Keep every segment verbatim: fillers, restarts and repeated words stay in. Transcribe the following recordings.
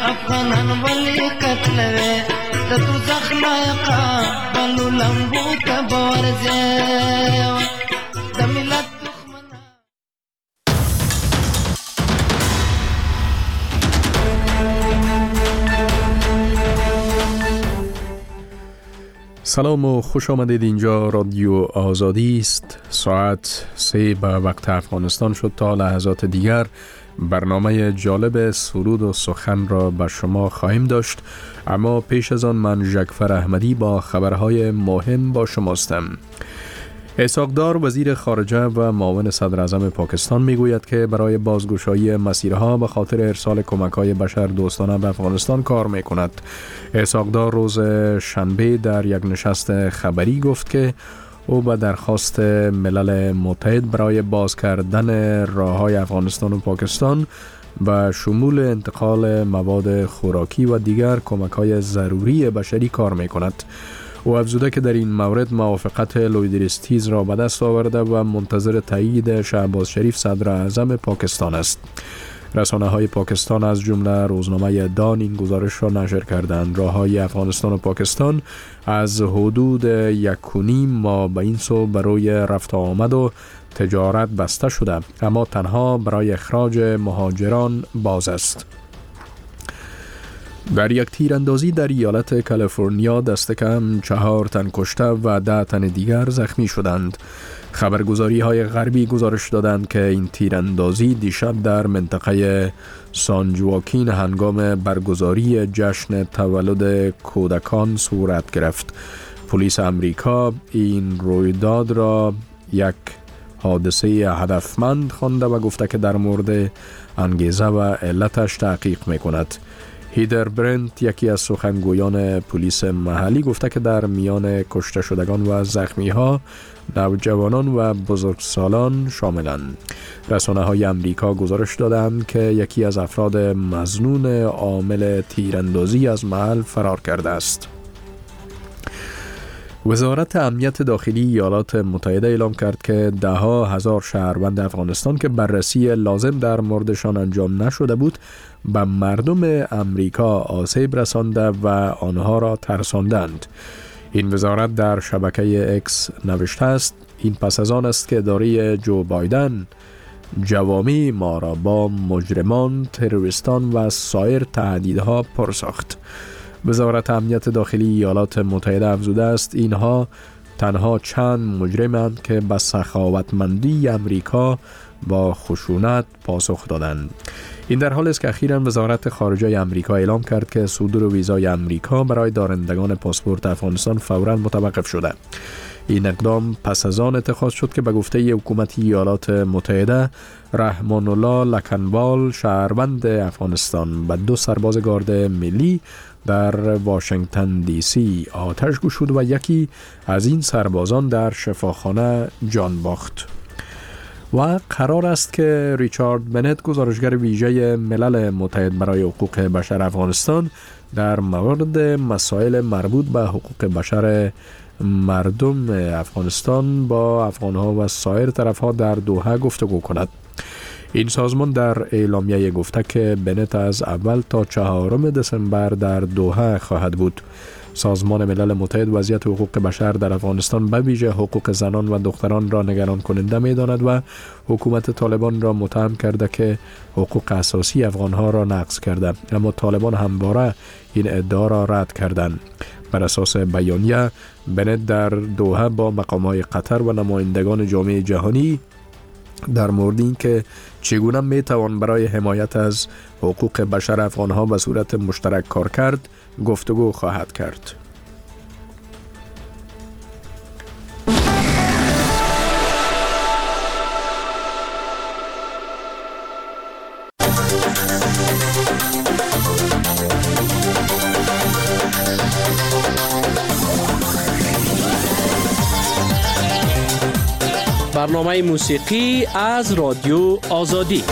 افغانان ولی قتلوي د دوزخ لایقه بلو لمبو ته بورځي د ملت سلام و خوش آمدید. اینجا رادیو آزادی است. ساعت سه به وقت افغانستان شد. تا لحظات دیگر برنامه جالب سرود و سخن را به شما خواهیم داشت، اما پیش از آن من ژکفر احمدی با خبرهای مهم با شماستم. اسحاق دار وزیر خارجه و معاون صدر اعظم پاکستان میگوید که برای بازگشایی مسیرها به خاطر ارسال کمک‌های بشر دوستانه به افغانستان کار میکند. اسحاق دار روز شنبه در یک نشست خبری گفت که او به درخواست ملل متحد برای باز کردن راه‌های افغانستان و پاکستان و شمول انتقال مواد خوراکی و دیگر کمک‌های ضروری بشری کار میکند. او افزوده که در این مورد موافقت لویدریستیز را به دست آورده و منتظر تایید شهباز شریف صدر اعظم پاکستان است. رسانه های پاکستان از جمله روزنامه دان این گزارش را نشر کردند. راههای افغانستان و پاکستان از حدود یک و نیم ماه به این سو برای رفت آمد و تجارت بسته شده، اما تنها برای اخراج مهاجران باز است. در یک تیراندازی در ایالت کالیفرنیا دست کم چهار تن کشته و ده تن دیگر زخمی شدند. خبرگزاری های غربی گزارش دادند که این تیراندازی دیشب در منطقه سان جواکین هنگام برگزاری جشن تولد کودکان صورت گرفت. پلیس امریکا این رویداد را یک حادثه هدفمند خوانده و گفته که در مورد انگیزه و علتش تحقیق میکند. هیدر برنت، یکی از سخنگویان پلیس محلی، گفته که در میان کشته شدگان و زخمی ها نوجوانان و بزرگسالان شاملند. رسانه های امریکا گزارش دادند که یکی از افراد مظنون عامل تیراندازی از محل فرار کرده است. وزارت امنیت داخلی ایالات متحده اعلام کرد که ده ها هزار شهروند افغانستان که بررسی لازم در موردشان انجام نشده بود به مردم امریکا آسیب رسانده و آنها را ترساندند. این وزارت در شبکه اکس نوشته است: این پس از آن است که اداره جو بایدن جوامی ما را با مجرمان، تروریستان و سایر تهدیدها پر ساخت. وزارت امنیت داخلی ایالات متحده افزوده است اینها تنها چند مجرمند که به سخاوتمندی امریکا با خشونت پاسخ دادند. این در حالی است که اخیراً وزارت خارجه امریکا اعلام کرد که صدور ویزای امریکا برای دارندگان پاسپورت افغانستان فوراً متوقف شده. این اقدام پس از آن اتخاذ شد که به گفته حکومت ایالات متحده رحمان الله لکنوال، شهروند افغانستان، به دو سرباز گارد ملی در واشنگتن دی سی آتش گشود و یکی از این سربازان در شفاخانه جان باخت. و قرار است که ریچارد بنت، گزارشگر ویژه ملل متحد برای حقوق بشر افغانستان، در مورد مسائل مربوط به حقوق بشر مردم افغانستان با افغانها و سایر طرفها در دوحه گفتگو کند. این سازمان در اعلامیه گفته که بنت از اول تا چهارم دسامبر در دوحه خواهد بود. سازمان ملل متحد وضعیت حقوق بشر در افغانستان به ویژه حقوق زنان و دختران را نگران کننده می داند و حکومت طالبان را متهم کرده که حقوق اساسی افغانها را نقض کرده، اما طالبان همواره این ادعا را رد کردند. بر اساس بیانیه، بنت در دوحه با مقامات قطر و نمایندگان جامعه جهانی در مورد این که چگونه می توان برای حمایت از حقوق بشر افغانها به صورت مشترک کار کرد گفتگو خواهد کرد. برنامه موسیقی از رادیو آزادی.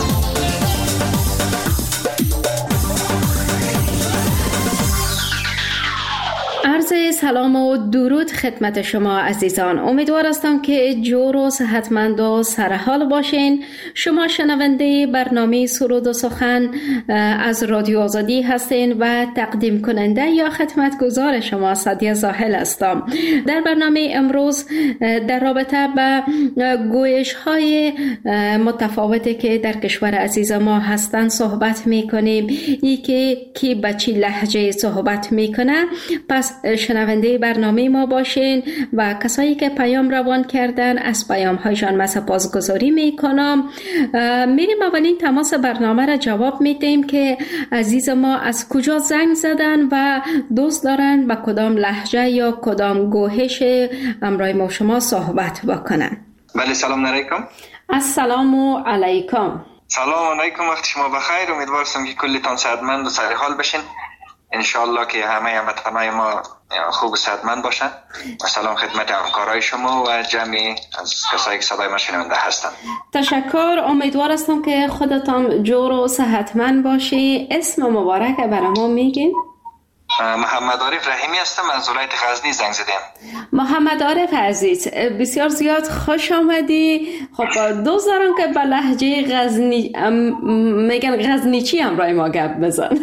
عرض عرض سلام و درود خدمت شما عزیزان. امیدوار هستم که جور و صحتمند و سرحال باشین. شما شنونده برنامه سرود و سخن از رادیو آزادی هستین و تقدیم کننده یا خدمتگزار شما سعدیه زاهل هستم. در برنامه امروز در رابطه با گویش های متفاوتی که در کشور عزیز ما هستند صحبت میکنیم. ای که کی به چی لهجه صحبت میکنه، پس شنونده برنامه ما باشین و کسایی که پیام روان کردن از پیام هایشان من سپاسگزاری میکنم. میریم اولین تماس برنامه را جواب میدیم که عزیز ما از کجا زنگ زدن و دوست دارن با کدام لهجه یا کدام گوهش امروی ما شما صحبت بکنن. بله، سلام علیکم. السلام علیکم. سلام علیکم، وقت شما بخیر. امیدوارم که کلتان صحتمند و سرحال باشین. انشالله که همه هموطنان ما خوب و صحتمند باشن. و سلام خدمت همکارای شما و جمعی از کسایی که صدای ما شنونده هستند. تشکر. امیدوار هستم که خودتان جور و صحتمند باشی. اسم مبارک برای ما میگین؟ محمد عارف رحیمی هستم، از ولایت غزنی زنگ زدم. محمد عارف عزیز، بسیار زیاد خوش آمدی. خب دوست دارم که به لهجه غزنی میگن غزنیچی همراه ما گپ بزن.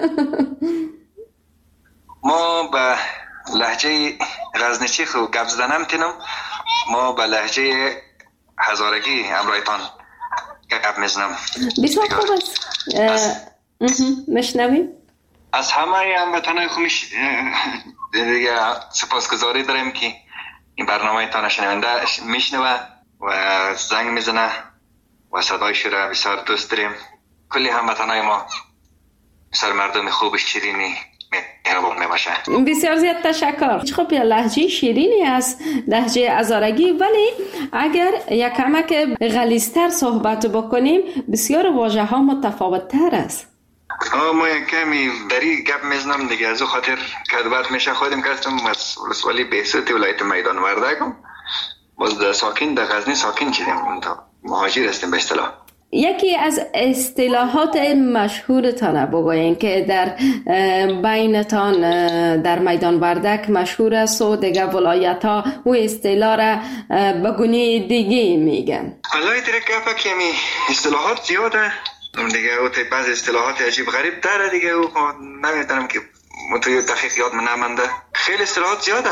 ما به لهجه غزنیچی خو گپ زدن نمیتونم. ما به لهجه هزارگی همراهتان گپ میزنم. بسیار خوب است. مشنویم. از همه هموطنان خوبش دیگه سپاسگزاری داریم که این برنامه تان شنونده میشنوه و زنگ میزنه و صدایش را بسیار دوست داریم. کلی هموطنان ما بسیار مردم خوب شیرینی مهربان میباشه. بسیار زیاد تشکر. خب یا لهجه شیرینی است، لهجه هزارگی، ولی اگر یک کمک غلیظتر صحبت بکنیم بسیار واژه ها متفاوت تر است. آه ما یک کمی دری گپ میزنم دیگه، از او خاطر کدبت میشه خودم کردم از ولسوالی بهسوت ولایت میدان وردگم. باز در ساکن در غزنی ساکن شدیم، مهاجر هستیم به اصطلاح. یکی از اصطلاحات مشهورتان بگوین که در بینتان در میدان وردک مشهور است و دیگه ولایت ها او اصطلاح را به گونه دیگه میگن. والله دیگه گپ کمی اصطلاحات زیاده دیگه، او تی بعض اصطلاحات عجیب غریب داره دیگه، او نمیدونم که متوی دقیق یاد من نمانده. خیلی اصطلاحات زیاده.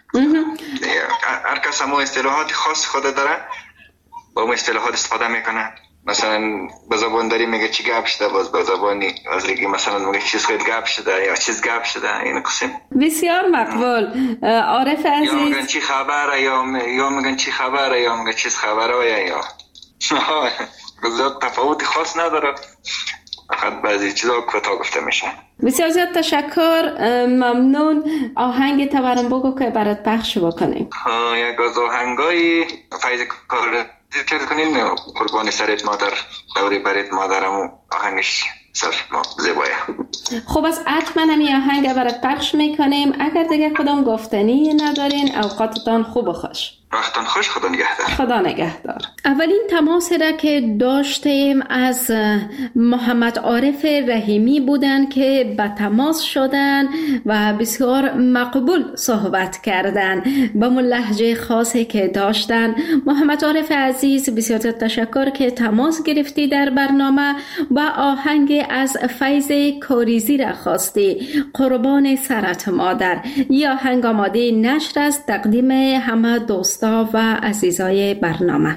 هر کس هم اصطلاحات خاص خود داره، با اون اصطلاحات استفاده میکنه. مثلا به زبان داری میگه چی گپ شده، باز به زبانی از دیگه مثلا میگه چیز خیلی گپ شده یا چیز گپ شده. این قسم بسیار مقبول. عارف عزیز، یا میگن چی خبره یا یا میگن چی خبره یا میگن چیز خبره یا یا زیاد تفاوتی خاص نداره، فقط بعضی چیزا کوتاه گفته میشه. بسیار زیاد تشکر، ممنون. آهنگ تورم بگو که برات پخش بکنیم. یک از آهنگای فیض کار ذکر کنین، قربان سرت مادر دوری برت مادرم، آهنگش سر زیبایه. خب از حتما همی آهنگ برات پخش میکنیم. اگر دیگه کدام گفتنی ندارین اوقاتتان خوب و خوش. وقتان خوش. خدا نگهدار. خدا نگهدار. اولین تماس را که داشتیم از محمد عارف رحیمی بودن که به تماس شدن و بسیار مقبول صحبت کردن با من لهجه خاصی که داشتن. محمد عارف عزیز بسیار تشکر که تماس گرفتی در برنامه و آهنگ از فیض کاریزی را خواستی، قربان سرت مادر. یا آهنگ آماده نشر است تقدیم همه دوست و عزیزای برنامه.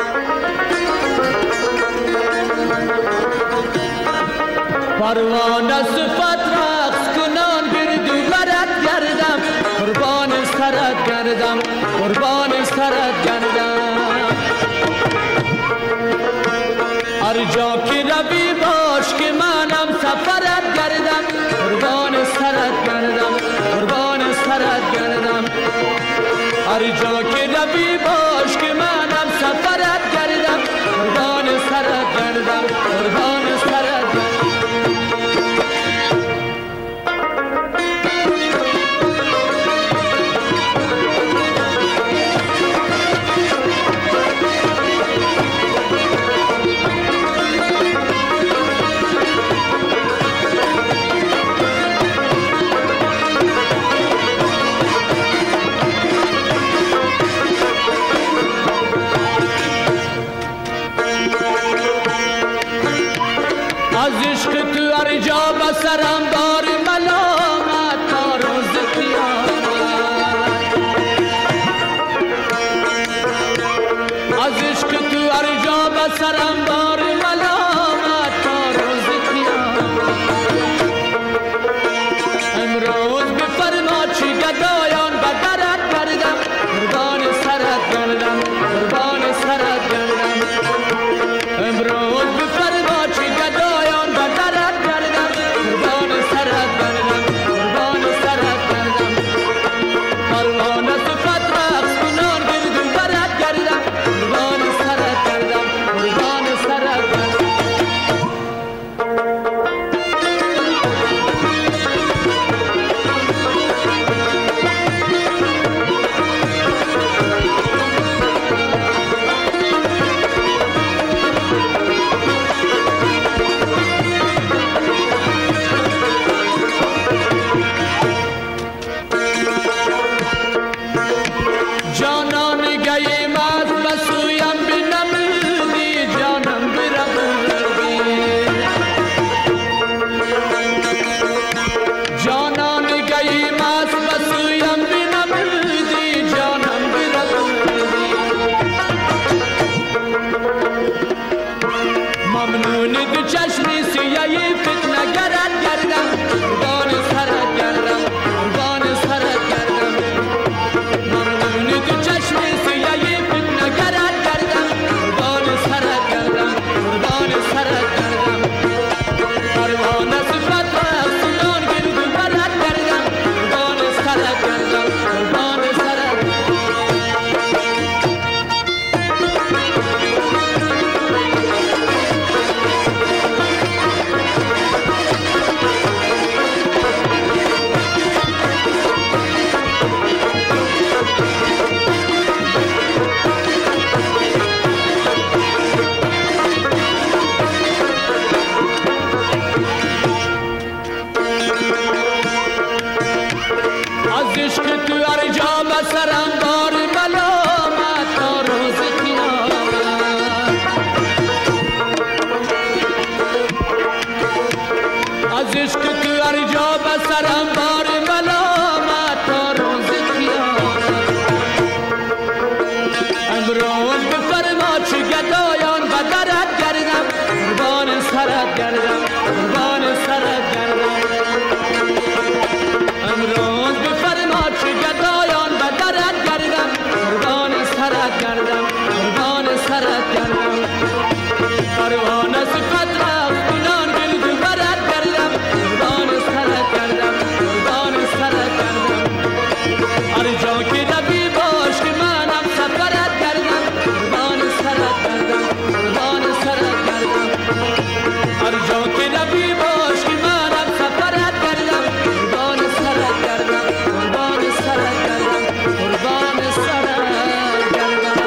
پروانه صفت رقص کنان گردو برد گردم، قربان سرت گردم، قربان سرت گردم. هر جا که روی باش که منم سفرت گردم، قربان سرت گردم، قربان سرت گردم. هر جا که روی باش که منم سفرت گردم، قربان سرت گردم، قربان سرت گردم. سرم بار ملامت تا روز قیامت. امروز بفرما چی گدایان به درت گردم، قربان سرت گردم، قربان سرت گردم. امروز بفرما چی گدایان به درت گردم، قربان سرت گردم، قربان سرت گردم. پروانه صفت رقص کنان گرد و برت گردم، قربان سرت گردم، قربان سرت گردم. جانان گیم از بسویم بنمودی، جانم بربودی. جانان گیم از بسویم بنمودی، جانم بربودی. ممنون دو چشمی سیایی فتنه گرد گردم، قربان سرت گردم، قربان سرت گردم. ممنون دو چشمی سیایی فتنه گرد گردم، قربان سرت گردم، قربان سرت گردم. پروانه صفت رقص کنان گرد و برت گردم، قربان سرت گردم، قربان سرت گردم. از عشق تو هر جا به سرم بار ملامت تا روز قیامت. از عشق تو هر جا به سرم بار ملامت تا روز قیامت. امروز بفرما چه گدایان به درت گردم، قربان سرت گردم، قربان سرت گردم. امروز بفرما چه گدایان به درت گردم، قربان سرت گردم، قربان سرت گردم. پروانه صفت رقص کنان گرد و برت گردم، قربان سرت گردم، قربان سرت گردم. هر جا که روی باش که منم سفرت گردم، قربان سرت گردم، قربان سرت گردم. هر جا که روی باش که منم سفرت گردم، قربان سرت گردم، قربان سرت گردم، قربان سرت گردم.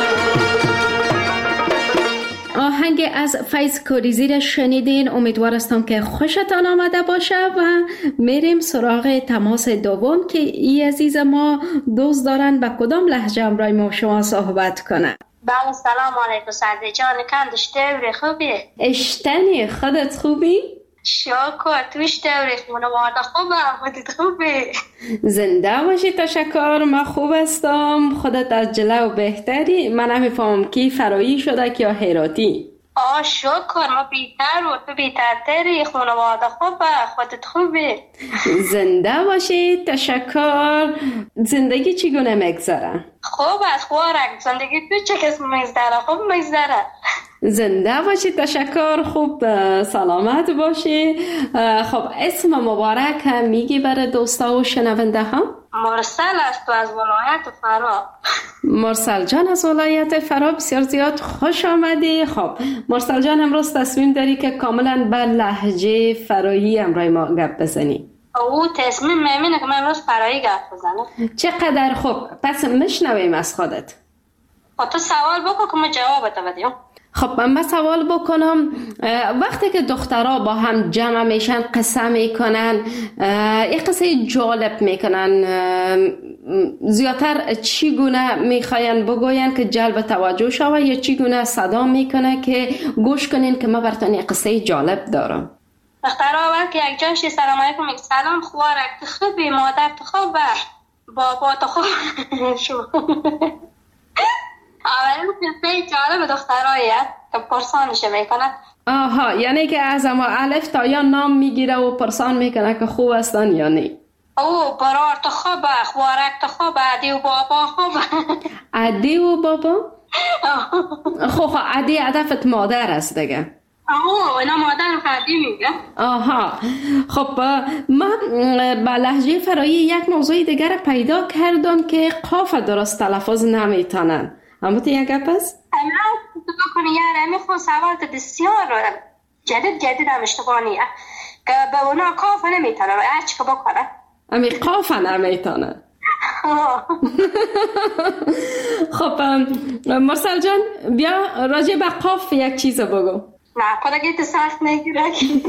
آهنگ از فیض کوریزی را شنیدین. امیدوار هستم که خوشتان آمده باشه و میریم سراغ تماس دوم که ای عزیز ما دوست دارن به کدام لهجه امرای ما شما صحبت کنه. بله سلام علیکم سعدی جان، کندش دوری خوبی؟ اشتنی خودت خوبی؟ شکر توش دوری خانواده خوبه، خودت خوبی؟ زنده باشی. تشکر، من خوب هستم. خودت از جلو بهتری؟ من نمیفهمم کی فرایی شده که یا هراتی؟ آه شکر ما بیتر و تو بیترتری، خانواده خوبه، خودت خوبی؟ زنده باشی. تشکر. زندگی چگونه میگذره؟ خوب است خوارک، زندگی تو چه کس میگذره؟ خوب میگذره. زنده باشی. تشکر. خوب سلامت باشی. خب اسم مبارک هم میگی برای دوستا و شنونده ها؟ مرسل است و از ولایت فرا. مرسل جان از ولایت فرا، بسیار زیاد خوش آمدی. خب مرسل جان امروز تصمیم داری که کاملا به لهجه فرایی امرای ما گپ بزنی؟ او تصمیم میمینه که من امروز فرایی گپ بزنم. چقدر خوب. پس میشنویم از خودت. خب تو سوال بکن که من جوابت بدیم. خب من سوال بکنم، وقتی که دخترها با هم جمع میشن قصه میکنن، یک قصه جالب میکنن، زیادتر چی گونه میخواین بگوین که جلب توجه شوه یا چی گونه صدا میکنه که گوش کنین که من براتون یک قصه جالب دارم؟ دخترها وقتی یک جاشی سلام علیکم میگه سلام خوارک تو خوبی، مادر تو خوبه، بابا تو خوب شو. اولین قصه جالب دخترایه که پرسانش میکنه. آها، یعنی که از اما الف تا یا نام میگیره و پرسان میکنه که خوب هستن یا نه. او برار تو خوبه، خوارک تو خوبه، عدی و بابا خوبه. عدی و بابا؟ خب خب عدی هدفت مادر است دیگه. آه اینا مادر عدی میگه. آها، خب من با لهجه فرایی یک موضوع دیگر پیدا کردم که قاف درست تلفظ نمیتونن. اما تو یک گپ است؟ اما تو بکنی یاره میخوان سوال بسیار جدید جدید هم اشتباهیه که به اونا قاف نمیتونن و هرچی که بکنن امی قاف نمیتونن. خب مرسل جان بیا راجع به قاف یک چیز بگو. نه خودگیت سخت نگیره.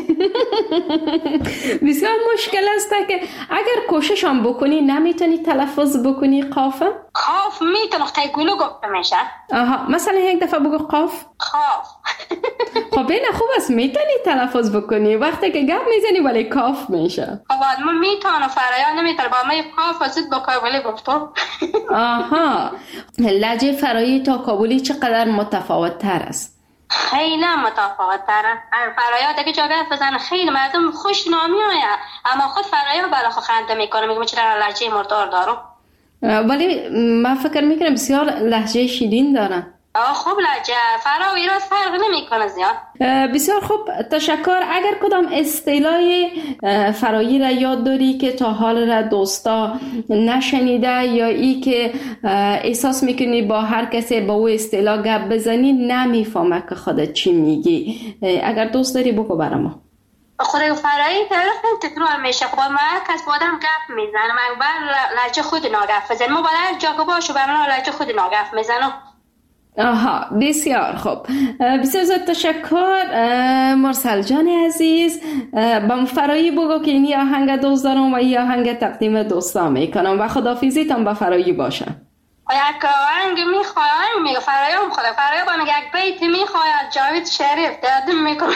بسیار مشکل است که اگر کوشش هم بکنی نمیتونی تلفظ بکنی قاف؟ قاف میتونه خیلی گلو گفته میشه. آها مثلا یک دفعه بگو قاف. قاف. خب این خوب است میتونی تلفظ بکنی وقتی که گپ میزنی ولی کاف میشه. خب من میتونم فرایان نمیتونه با من قاف زد بکنم ولی گفتم. آها لهجه فرایی تا کابلی چقدر متفاوت تر است؟ خیلی متفاوت تره. فرایات اگه جا گفت بزنه خیلی مردم خوش نامی آید اما خود فرایات برای خود خنده میکنه میگه چرا لهجه مردار دارو. ولی من فکر میکنم بسیار لهجه شیرین دارن. آه خوب لهجه فرا و ایراد فرق نمیکنه زیاد. بسیار خوب تشکر. اگر کدام اصطلاح فرایی را یاد داری که تا حال را دوستا نشنیده یا ای که احساس میکنی با هر کسی با او اصطلاح گپ بزنی نمیفهمه که خودت چی میگی، اگر دوست داری بگو برام. خود فرایی خیلی تکرار میشه. خب ما کس با آدم گپ میزنه من بر لهجه خود ناگپ بزنم ما باید جا که باشو برام لهجه خود ناگپ میزنم. آها بسیار خوب. بسیار زیاد تشکر مرسل جان عزیز. با فرایی بگو که این آهنگ دوست دارم و این آهنگ تقدیم دوستا میکنم و خداحافظیتان با فرایی باشه. یک آهنگ میخوایم میگه فرایی هم خدا فرایی با میگه یک بیت میخواید جاوید شریف دادم میکنم.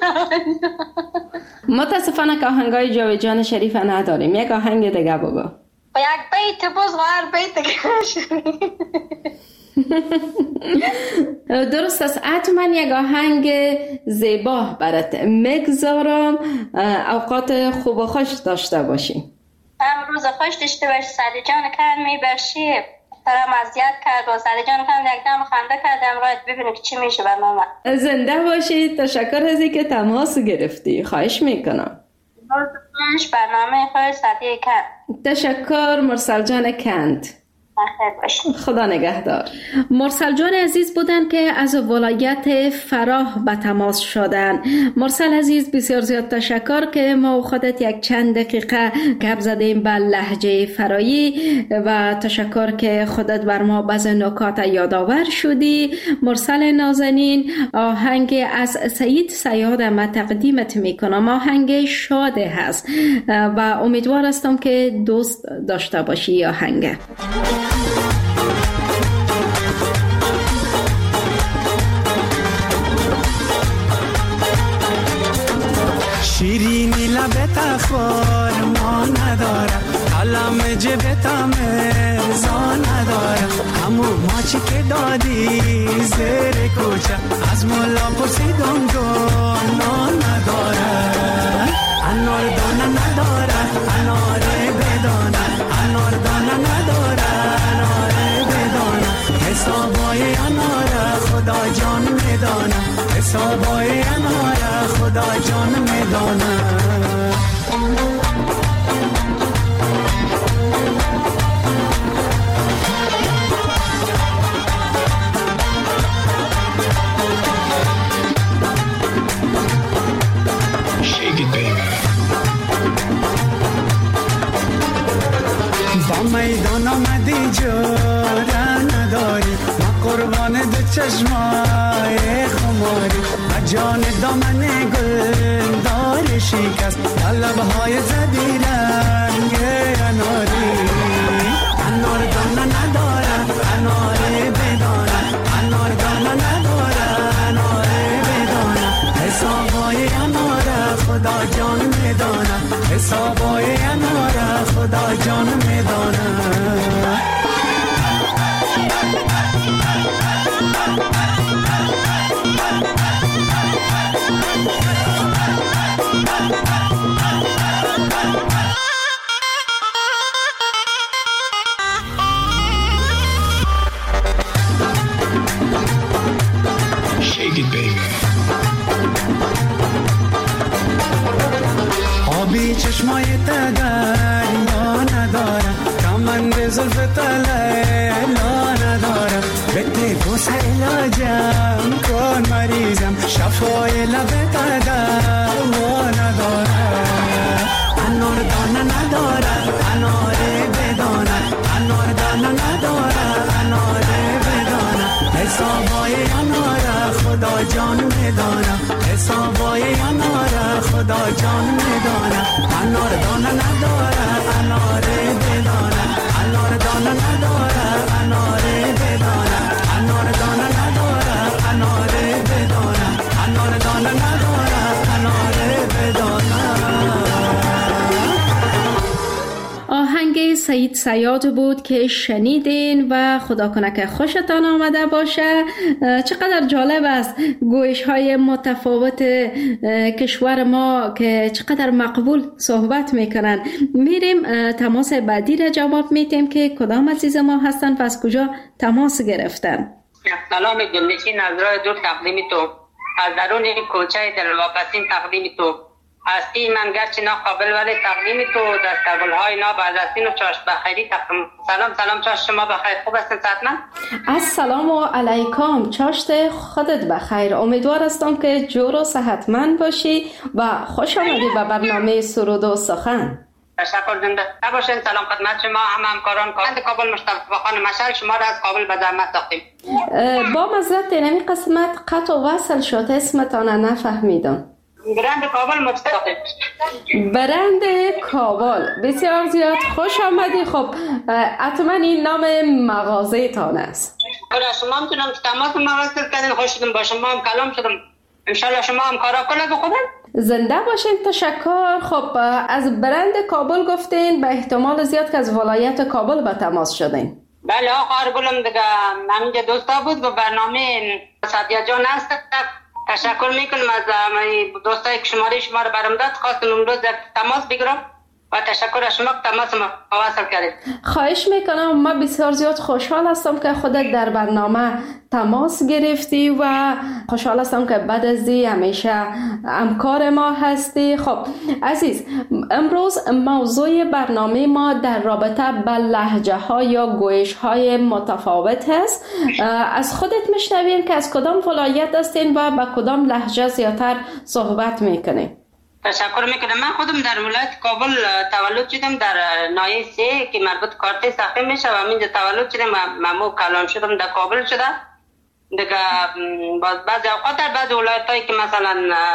متاسفانه که آهنگای جاوید جان شریف نداریم. یک آهنگ دیگه بگو. با یک بیت باز هر بیت دیگه. درست است. حتما یک آهنگ زیبا برات میگذارم. اوقات خوب و خوش داشته باشیم. هم روز خوش داشته باشی. سعدی جان کرد میبرشی ترم اذیت کرد و سعدی جان کرد یک دم خنده کردم رایت ببینیم که چی میشه برنامه. زنده باشید. تشکر از اینکه تماس گرفتی. خواهش میکنم. روز برنامه خوش سعدی کرد. تشکر مرسل جان کند. خدا نگهدار. مرسل جان عزیز بودن که از ولایت فراه به تماس شدن. مرسل عزیز بسیار زیاد تشکر که ما خودت یک چند دقیقه گپ زدیم به لهجه فرایی و تشکر که خودت بر ما بعض نکات یادآور شدی. مرسل نازنین آهنگ از سعید صیاد ما تقدیمت میکنم. آهنگ شاده هست و امیدوار هستم که دوست داشته باشی آهنگ. شیرینی لبت اخبار ما ندارم علم جبتم ارزا ندارم همون ماچی که دادی زیر کوچه از مولا پرسیدم گناه ندارم انار دانه ندارم انار بدانم انار دانه ندارم انار بدانم حسابای انار خدا جان میدانم حسابای انار خدا جان میدانم. با میدان آمدی جوره نداری ما قربان دو چشمای خماری و جان دامن گل دار شکست لبهای زدی رنگ اناری انار دانه ندارم انار بدانم انار دانه ندارم انار بدانم حسابای انار خدا جان میدانم حسابای انار خدا جان میدانم. چشمای تدریا ندارم، کمند زلف تلیلا ندارم، به تیپوس علاجم کن مریضم، شفای لب تدریا ندارم. انار دانه ندارم، انار بدانم، انار دانه ندارم، انار بدانم، حسابای انار خدا جان میدانم، حسابای انار خدا جان میدانم. انار دانه ندارم، انار بدانم، انار دانه ندارم، انار بدانم، انار دانه ندارم، انار بدانم، انار دانه ندارم، انار بدانم. آهنگ سعید صیاد بود که شنیدین و خدا کنه که خوشتان آمده باشه. چقدر جالب است گویش های متفاوت کشور ما که چقدر مقبول صحبت میکنن. میریم تماس بعدی را جواب میتیم که کدام عزیز ما هستن و از کجا تماس گرفتن. سلام دلنشین از راه دور تقدیم تو، از درون کوچه دلواپسین تقدیم تو هستی. من گرچه ناقابل ولی تقدیم تو دستگل‌های نابررسین و چاشت بخیری تقدیم. سلام سلام چاشت شما بخیر، خوب هستین صحتمند؟ السلام علیکم چاشت خودت بخیر، امیدوار هستم که جور و صحتمند باشی و خوش آمدی به برنامه سرود و سخن. تشکر، زنده باشین. سلام خدمت شما هم همکاران کارند کابل مصطفی خان مشعل، شما را از کابل به زحمت ساختیم. با معذرت اینمی قسمت قطع و وصل شد، اسمتان نفهمیدم. برند کابل مصطفی. برند کابل، بسیار زیاد خوش آمدی. خب حتما این نام مغازه تان است. برای شما هم تونم که تماس مواصل کردین، خوش شدم با شما هم کلام شدم. انشالله شما هم کارا کنه خوبه. زنده باشین، تشکر. خب از برند کابل گفتین، به احتمال زیاد که از ولایت کابل به تماس شدین. بله آقا گلم دیگه همینجا دوستا بود و برنامه سادیا جان هست. تشکر میکنم از دوستایی که شماره شما رو برام داد، خواستم امروز تماس بگیرم و تشکر از شما که تماس ما واصل کردید. خواهش میکنم، ما بسیار زیاد خوشحال هستم که خودت در برنامه تماس گرفتی و خوشحال هستم که بعد از دی همیشه همکار ما هستی. خب عزیز، امروز موضوع برنامه ما در رابطه با لهجه ها یا گویش های متفاوت هست. از خودت میشنویم که از کدام ولایت هستین و با کدام لهجه زیادتر صحبت میکنین. تشکر میکنم. من خودم در ولایت کابل تولد شدم، در ناحیه سه که مربوط کارت ساخته میشه و همینجا تولد شدم. مامو کلان شدم در کابل شده. دیگه بعضی اوقات در بعضی ولایتایی که مثلا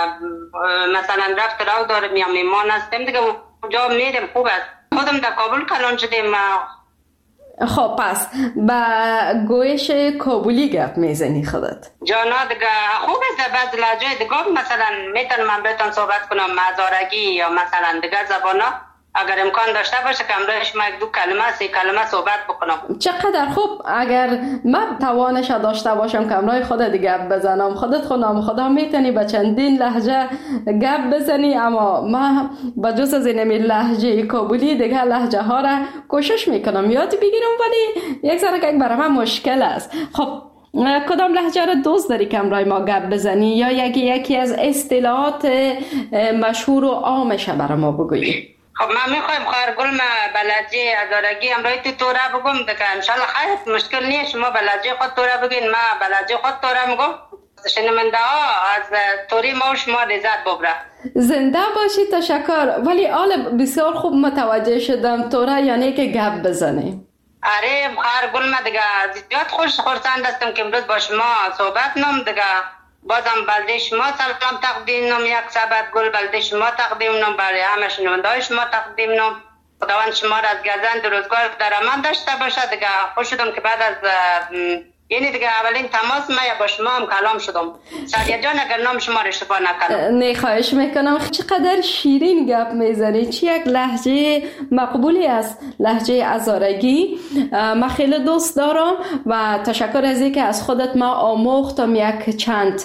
مثلا رفت راو دارم یا میمان هستم دیگه اونجا میرم. خوب است. خودم در کابل کلان شدم. خب پس با گویش کابلی گپ میزنی خودت؟ جانا دیگه خوب است. بعض لهجه دیگه مثلا میتونم من بهتون صحبت کنم مزارگی یا مثلا دیگه زبانا، اگر امکان داشته باشه که امروز شما یک دو کلمه سه کلمه صحبت بکنم. چقدر خوب. اگر من توانش داشته باشم که امروز خودت گپ بزنم، خودت خودم خدا میتونی به چندین لهجه گپ بزنی، اما من با جز از این لهجه کابلی دیگه لهجه ها را کوشش میکنم یاد بگیرم، ولی یک ذره که برای من مشکل است. خب کدام لهجه را دوست داری که امروز ما گپ بزنی یا یکی یکی از اصطلاحات مشهور و عامش برای ما بگویی؟ خب من میخوایم خواهر گل ما بلدجه ازارگی امروی تو توره بگم دیگه انشالله خیلی مشکل نیست. شما بلدجه خود توره بگین، ما بلدجه خود توره میگم. شنونده ها از توری ما و شما لذت ببره. زنده باشی. تشکر. ولی آل بسیار خوب متوجه شدم توره یعنی که گپ بزنی. آره خواهر گل ما دیگه زیاد خوش خورسند هستم که امروز با شما صحبت نم دیگه. بازم بلده شما سلام تقدیم نم، یک سبت گل بلده شما تقدیم نم، برای همه شنونده شما تقدیم نم. خداوند شما را از گزند روزگار در امان داشته باشه. دیگه خوش شدم که بعد از یعنی دیگه اولین تماس ما با شما هم کلام شدم. سادیا جان اگر نام شما را اشتباه نکنم. نه خواهش میکنم. چقدر شیرین گپ میزنی. چی یک لهجه مقبولی است لهجه ازارگی. من خیلی دوست دارم و تشکر از اینکه از خودت ما آموختم یک چند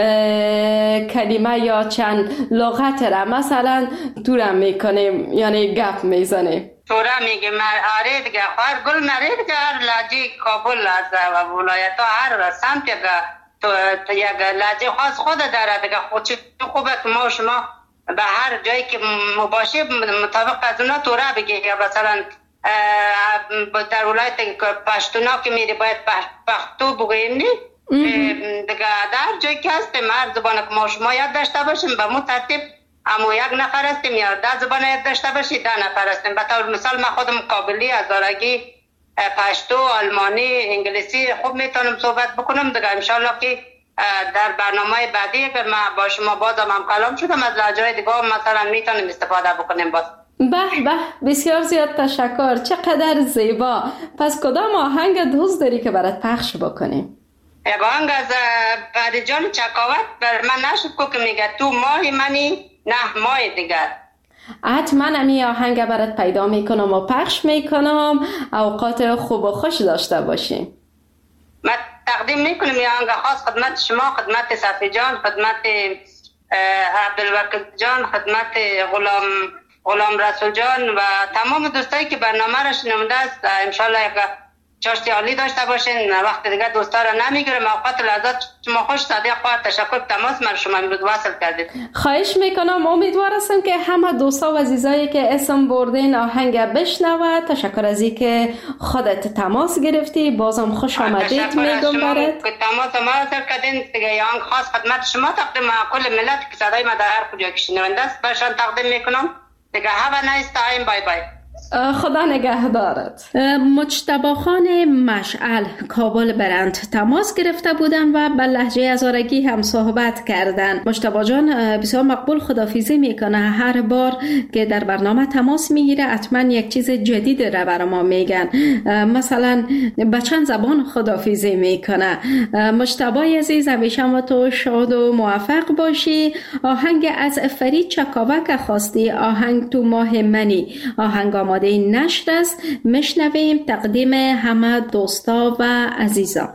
کلمه یا چند لغت را مثلا دورم میکنیم یعنی گپ میزنیم. تورا میگه آره دیگه خواهر گل نره دیگه هر لهجه کابل از ولایت ها هر سمت یک لهجه خاص خود داره دیگه. خود خوبه که ما شما به هر جایی که مباشه مطابق از اونا توره بگی. یا مثلا در ولایت پشتونا که میری باید پختو بگوییم نی دیگه. در جایی که هستیم هر زبان که ما شما یاد داشته باشیم به مو ترتیب امو یک نفر هستیم یا ده زبان یاد داشته باشی ده نفر هستیم. به طور مثال من خودم قابلی، هزارگی، پشتو، آلمانی، انگلیسی خوب میتونم صحبت بکنم دیگه. انشالله که در برنامه بعدی که من با شما بازم هم کلام شدم از لهجه‌های دیگه مثلا میتونیم استفاده بکنیم. باز به به بسیار زیاد تشکر، چقدر زیبا. پس کدام آهنگ دوست داری که برات پخش بکنیم؟ یک آهنگ از پریجان چکاوت بر من نشد که میگه تو ماه منی نه ماه دیگر. حتما امی آهنگ برات پیدا میکنم و پخش میکنم. اوقات خوب و خوش داشته باشیم. من تقدیم میکنم یه آهنگ خاص خدمت شما، خدمت صفی جان، خدمت عبدالوکیل جان، خدمت غلام غلام رسول جان و تمام دوستایی که برنامه را شنونده است. انشالله یک چاشتی عالی داشته باشین. وقت دیگه دوستا را نمیگیرم. اوقات لحظات شما خوش. صادق خواهد تشکر تماس من شما امروز وصل کردید. خواهش میکنم. امیدوار هستم که همه دوستا و عزیزایی که اسم بردین آهنگ بشنوه. تشکر از این که خودت تماس گرفتی. بازم خوش آمدید میگم برات. تماس ما را سر کردین دیگه. آهنگ خاص خدمت شما تقدیم کل ملت که صدای ما در هر کجا که شنونده است برشان تقدیم میکنم دیگه. have a nice time. بای بای. خدا نگهدارت. مجتبی خان مشعل کابل برند تماس گرفته بودن و به لهجه هزارگی هم صحبت کردن. مجتبی جان بسیار مقبول خداحافظی میکنه. هر بار که در برنامه تماس میگیره حتما یک چیز جدید را برای ما میگن. مثلا به چند زبان خداحافظی میکنه. مجتبی عزیز همیشه ما تو شاد و موفق باشی. آهنگ از فرید چکاوک خواستی، آهنگ تو ماه منی. آهنگ آماده نشر است. میشنویم تقدیم همه دوستا و عزیزا.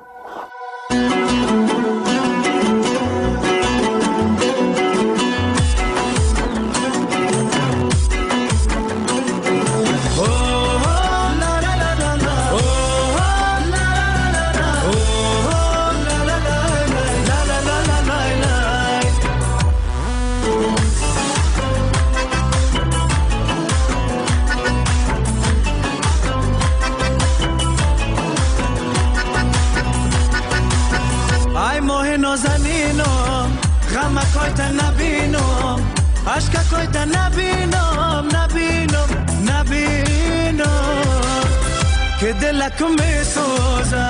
Aşka koyta nabinom, nabinom, nabinom Che della come soza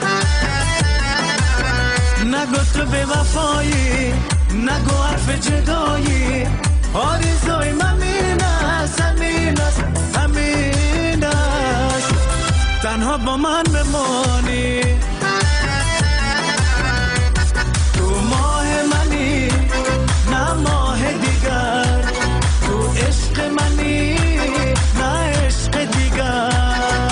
Nago tu beva foi, nago arfe jedoi Horizoi maminas, aminas, aminas Tanha ba man bemoni Tu mohe mani, na mohe digar Tu ishq mani, na ishq digar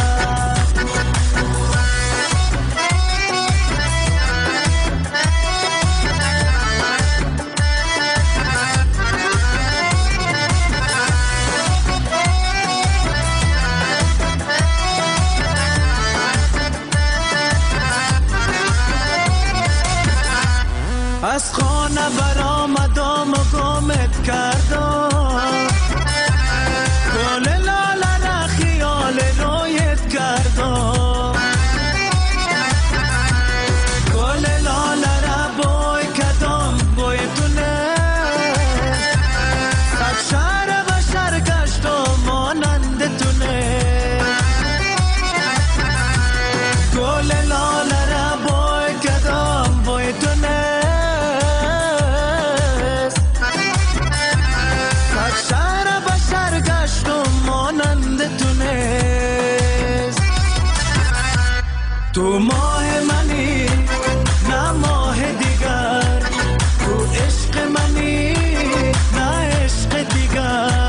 از خانه برآمدم و گمت کردم گل لاله را خیال رویت کردم گل لاله را بوی کردم بوی تونه صد شهر بشر گشتم مانند تونه گل لاله را بوی کردم بوی تونه تو ماه منی نه ماه دیگر تو عشق منی نه عشق دیگر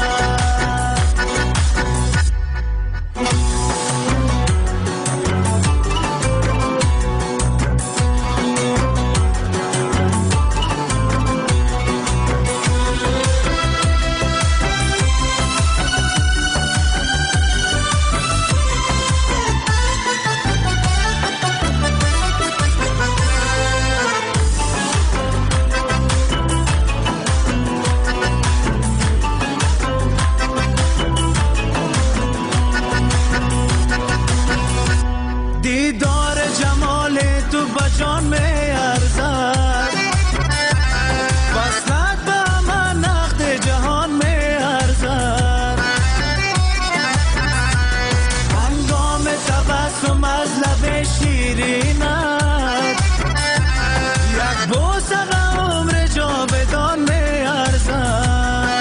شیرینت یک بوسه به عمر جاودان میارزد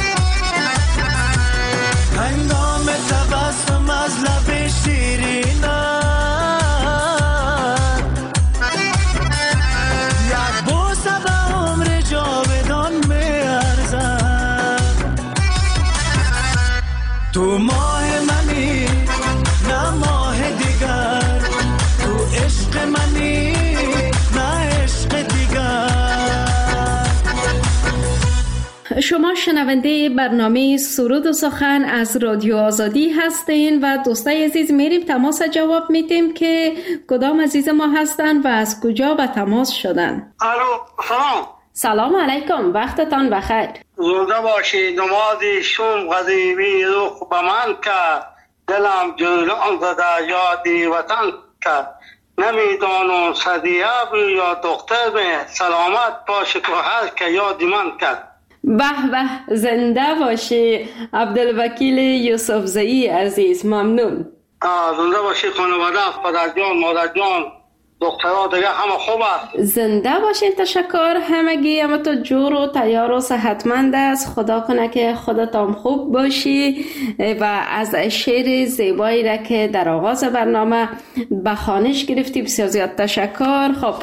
هنگام تبسم از لب شیرینت یک بوسه به عمر جاودان میارزد تو ماه منی نه ماه دیگر تو عشق منی نه عشق دیگر. شما شنونده برنامه سرود و سخن از رادیو آزادی هستین و دوستای عزیز میریم تماس جواب میدیم که کدام عزیز ما هستن و از کجا به تماس شدن. الو سلام. سلام علیکم، وقتتان بخیر. زنده باشی. نمازی شوم غزیبی روح به من کرد دلم جولان زده یادی وطن کرد نمیدانم صدیه یا دختر به سلامت باشه که هر که یادی من کرد. به به، زنده باشی عبدالوکیل یوسفزئی عزیز، ممنون. زنده باشی خانواده، پدر جان، مادر جان، دخترها دیگه همه خوب است. زنده باشین، تشکر. همگی همه تو جور و تیار و صحتمند است. خدا کنه که خودتان خوب باشی و از شعر زیبایی را که در آغاز برنامه به خوانش گرفتی بسیار زیاد تشکر. خب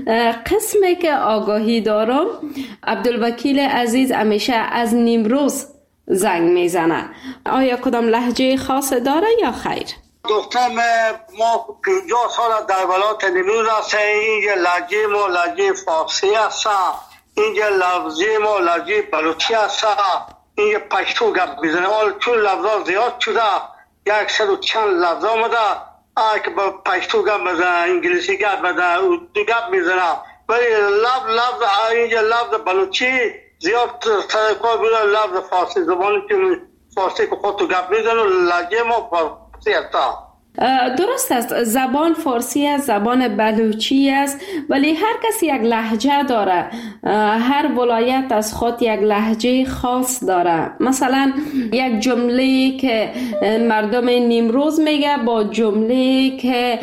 قسمی که آگاهی دارم، عبدالوکیل عزیز همیشه از نیمروز زنگ میزنه. آیا کدام لهجه خاص داره یا خیر؟ دخترم ما پنجاه سال در ولایت نیمروز هست. اینجا لهجه ما لهجه فارسی هست، اینجا لفظی ما لهجه بلوچی هست، اینجا پشتو گپ میزنه. حال چون لفظا زیاد شده یک صد و چند لفظ آمده که با پشتو گپ میزنه، انگلیسی گپ میزنه، اردو گپ میزنه، ولی لفظ لفظ اینجا لفظ بلوچی زیاد سرکار بوده. لفظ فارسی زبانی که فارسی که خود تو گپ میزنه لهجه ما فارسی هست. درست است، زبان فارسی است، زبان بلوچی است، ولی هر کسی یک لهجه داره. هر ولایت از خود یک لهجه خاص داره. مثلا یک جمله که مردم نیمروز میگه با جمله که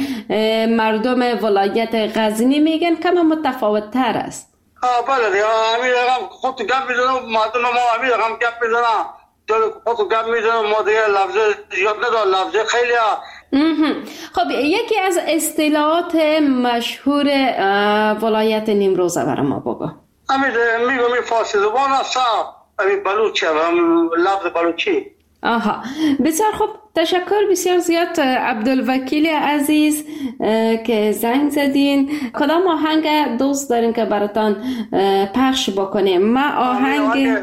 مردم ولایت غزنی میگن کم متفاوت تر است. آه بله دیگه، همین رقم خود گپ میزنم، مردم ما همین رقم گپ میزنم، خود گپ میزنم، ما دیگه لفظ زیاد نداره، لفظ خیلی ها. خب یکی از اصطلاحات مشهور ولایت نیمروز برای ما بگو. همین میگم این فارسی زبان هست، همین بلوچی، لفظ بلوچی. آها، بسیار خوب، تشکر بسیار زیاد عبدالوکیل عزیز که زنگ زدین. کدام آهنگ دوست دارین که براتان پخش بکنیم؟ ما آهنگ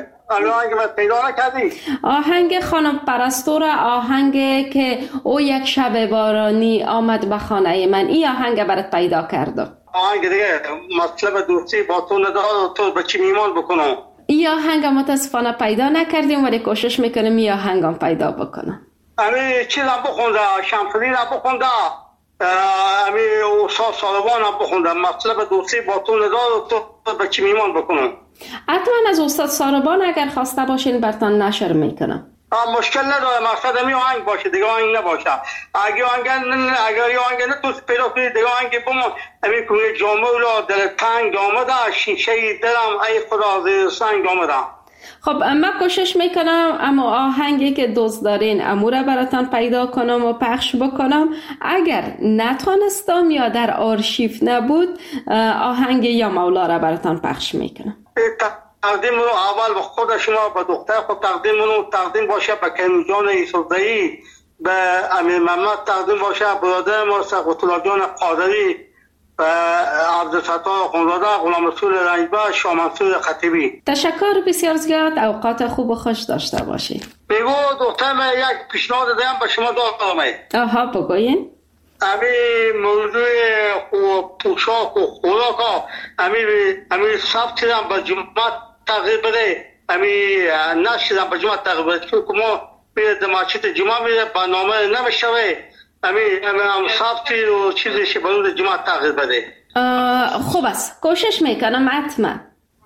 آهنگ خانم پرستور، آهنگ که او یک شب بارانی آمد به خانه من، این آهنگ برات پیدا کردم. آهنگ دیگه مطلب دوستی با تو ندار تو به چی میمان بکنم. این آهنگ متاسفانه پیدا نکردیم ولی کوشش میکنم این آهنگ هم پیدا بکنم. امی چیز هم بخونده، شمسدین هم بخونده، امی استاد سالبان هم بخونده، مطلب دوستی با تو ندار تو به چی میمان بکنم. حتما از استاد ساربان اگر خواسته باشین برتان نشر میکنم. مشکل نداره، مقصد همی آهنگ باشه دیگه آهنگ نباشه. اگه آهنگ اگر آهنگ نه تو پیدا کنی دیگه آهنگ بمون. همی کنی جامعه را دل تنگ آمده، شیشه دلم ای خدا زیر سنگ آمده. خب من کوشش میکنم اما آهنگی که دوست دارین اموره براتان پیدا کنم و پخش بکنم. اگر نتونستم یا در آرشیو نبود آهنگ یا مولا را براتان پخش میکنم. تقدیم رو اول به خود شما، به دختر خود تقدیم رو تقدیم باشه، به کنجان یوسفزئی، به امیر محمد تقدیم باشه، برادر ما سقط الله جان قادری، به عبدالستار خانزاده، غلام رسول رنجبر، شاه منصور خطیبی. تشکر بسیار زیاد، اوقات خوب و خوش داشته باشید. بگو دخترم یک پیشنهاد دارم به شما دارم. آها بگوین. امی موضوع پوشاک و خوراک ها امی امی سبت هم به جمعه تغییر بده، امی نشد هم به جمعه تغییر بده، چون که ما میره دماغچیت جمعه میره برنامه نمیشوه، امی هم سبتی و چیزش به روز جمعه تغییر بده. خوب است، کوشش میکنم حتما.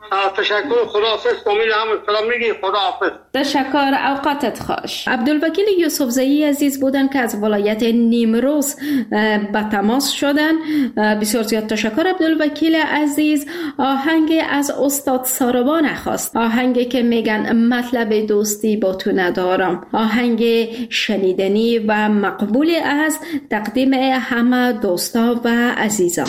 تشکر، خداحافظ. امید هم سلام میگی. خداحافظ. تشکر، اوقاتت خوش. عبدالوکیل یوسفزئی عزیز بودن که از ولایت نیمروز به تماس شدن. بسیار زیاد تشکر عبدالوکیل عزیز. آهنگ از استاد ساربان خواست، آهنگی که میگن مطلب دوستی با تو ندارم، آهنگ شنیدنی و مقبول از تقدیم همه دوستا و عزیزان.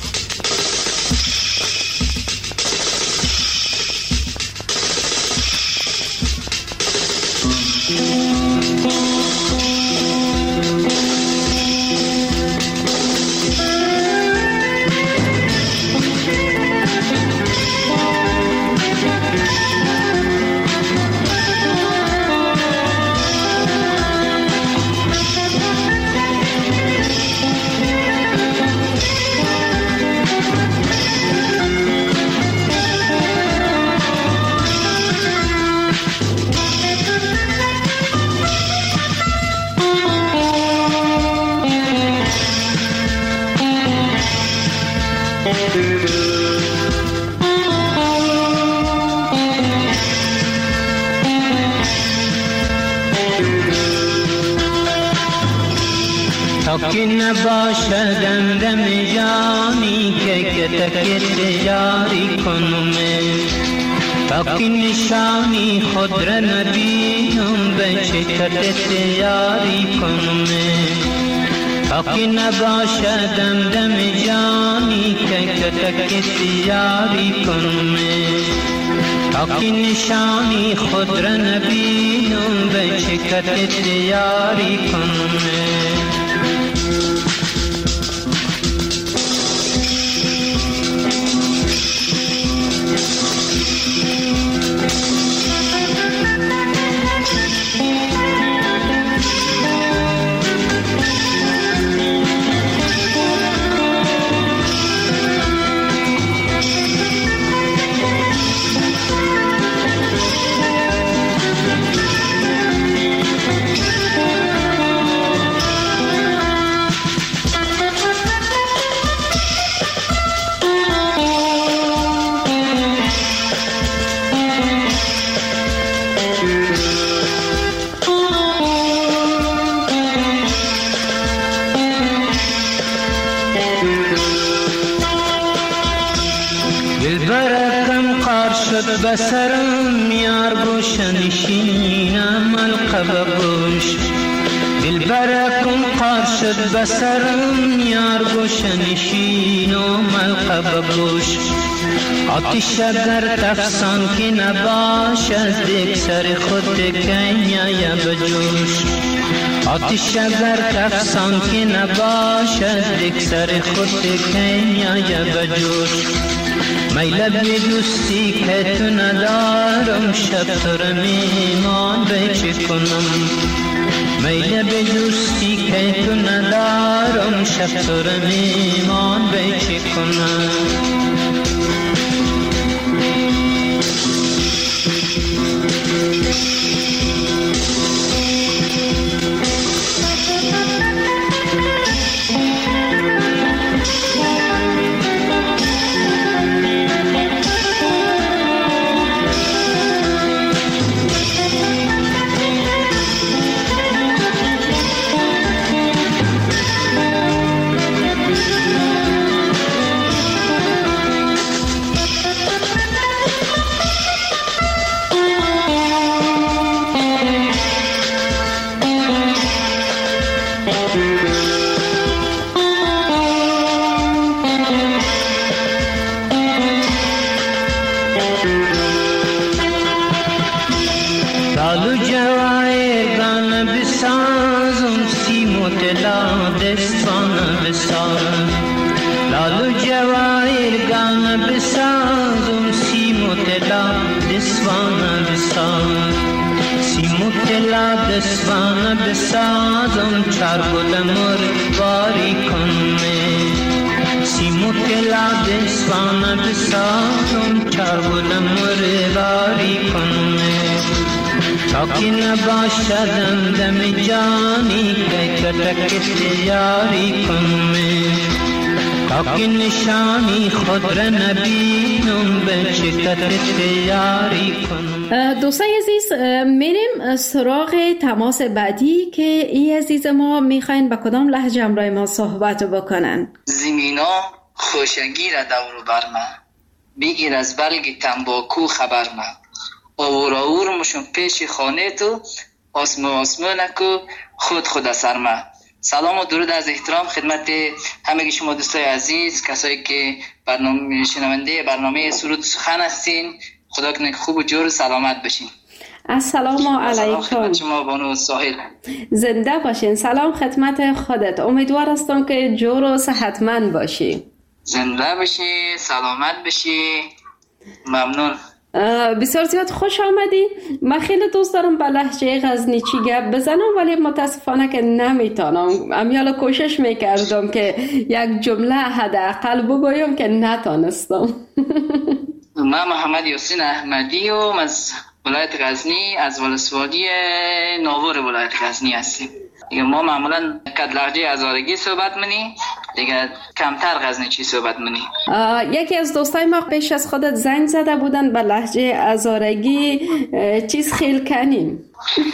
که نباشدم دم جانی که کتک جاری کنم، تا که نشانی خود را نبینم به شکرت یاری کنم، تا که نباشدم دم جانی که کتک یاری کنم، تا که نشانی خود را نبینم به شکرت یاری کنم. بسرم یار گوش نشینم القب گوش، دل برکم قار شد بسرم یار گوش نشینم القب گوش. آتش اگر تفسان که نباش از دیگ سر خود کنیا بجوش، آتش اگر تفسان که نباش از دیگ سر خود کنیا بجوش. میل بی دوستی که تو ندارم شب تو را میمان به چه کنم، میل بی دوستی که تو ندارم شب تو را میمان به چه کنم. دستوان بسازم چار گلمر باری کنم، سیمو کلا دستوان بسازم چار گلمر باری کنم، تا که نباشدم دم جانی که کتک یاری کنم، تا که نشانی خود را نبینم به شدت یاری کنم. دوستای عزیز، میریم سراغ تماس بعدی که ای عزیز ما میخواین با کدام لهجه همراه ما صحبت بکنن. زمینا خوشگی را دور بر من، بگیر از بلگ تنباکو خبر من. آور آور مشون پیش خانه تو، آسمو آسمو نکو خود خود اثر من. سلام و درود از احترام خدمت همه شما دوستای عزیز، کسایی که برنامه شنونده برنامه سرود سخن هستین. خدا کنه خوب و جور سلامت بشین. السلام علیکم. خدمت شما بانو ساحل. زنده باشین. سلام خدمت خودت. امیدوار هستم که جور و صحتمند باشی. زنده باشی، سلامت بشی. ممنون. بسیار زیاد خوش آمدی. من خیلی دوست دارم با لهجه غزنیچی گپ بزنم، ولی متاسفانه که نمیتونم. امیالا کوشش میکردم که یک جمله حداقل بگویم که نتونستم. من محمد یاسین احمدی و از ولایت غزنی، از ولسوالی ناور ولایت غزنی هستیم. دیگه ما معمولا کد لهجه هزارگی صحبت منی، دیگه کمتر غزنیچی صحبت منی. یکی از دوستای ما پیش از خودت زنگ زده بودن به لهجه هزارگی، چیز خیل کنیم.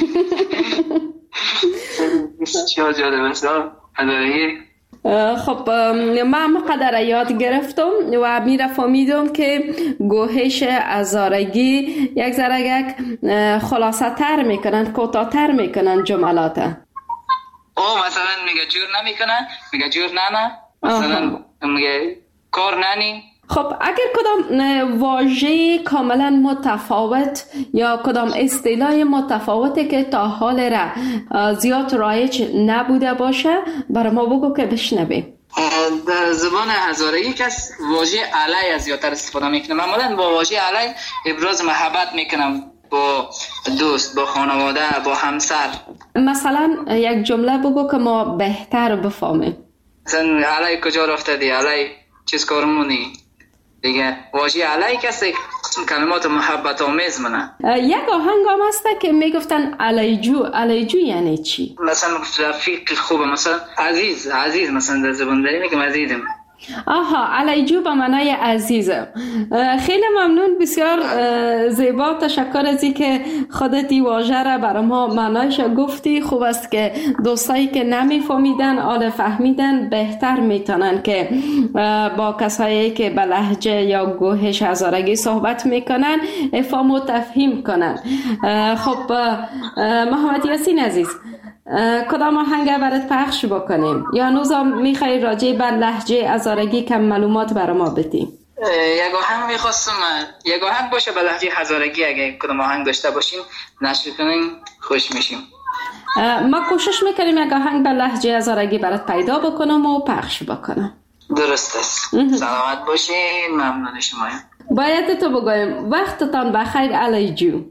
چه جالب است هزارگی. خب من مقدر یاد گرفتم و میره فهمیدم که گوهش هزارگی یک ذره یک خلاصه تر میکنن، کوتاه تر میکنن جملات. او مثلا میگه جور نمیکنن، میگه جور نه نه، مثلا میگه کار ننی. خب اگر کدام واژه کاملا متفاوت یا کدام اصطلاح متفاوتی که تا حال را زیاد رایج نبوده باشه برای ما بگو که بشنویم. در زبان هزارگی کس واژه علی از زیادتر استفاده میکنه. معمولا با واژه علی ابراز محبت میکنم با دوست، با خانواده، با همسر. مثلا یک جمله بگو که ما بهتر بفهمیم. مثلا علی کجا رفتدی، علی چیز کار مونی. دیگه واژه علی کسی کلمات محبت آمیز منه. یک آهنگ هم هست که میگفتن علیجو. علیجو یعنی چی؟ مثلا رفیق خوبه، مثلا عزیز. عزیز مثلا در زبان داری میگم عزیزم. آها، علیجو به معنای عزیزم. خیلی ممنون، بسیار زیبا. تشکر از این که خودت این واژه را برای ما معنایش گفتی. خوب است که دوستایی که نمیفهمیدن حالا فهمیدن، بهتر میتونن که با کسایی که به لهجه یا گوهش هزارگی صحبت میکنن افهام و تفهیم کنن. خب محمد یاسین عزیز، کدام آهنگ برات پخش بکنیم یا نوزم میخوای راجع بر لهجه هزارگی کم معلومات برای ما بدی؟ یک آهنگ میخواستم، یک آهنگ باشه به لهجه هزارگی. اگه کدام آهنگ داشته باشین نشر کنین خوش میشیم. ما کوشش میکنیم یک آهنگ به لهجه هزارگی برات پیدا بکنم و پخش بکنم. درست است. سلامت باشین. ممنون شمایم. باید تو بگویم وقتتان بخیر علیجو.